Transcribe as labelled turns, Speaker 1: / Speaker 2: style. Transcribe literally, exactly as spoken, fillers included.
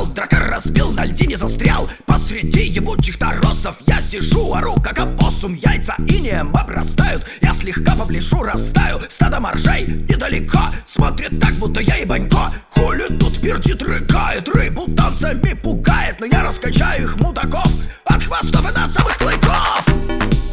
Speaker 1: дракар разбил, на льдине застрял. Посреди ебучих торосов я сижу, ору как опоссум. Яйца инеем обрастают, я слегка поблишу, растаю. Стадо моржей недалеко, смотрит так, будто я ебанько. Хули тут пердит, рыгает, рыбу танцами пугает. Но я раскачаю их мудаков от хвостов и носовых клыков.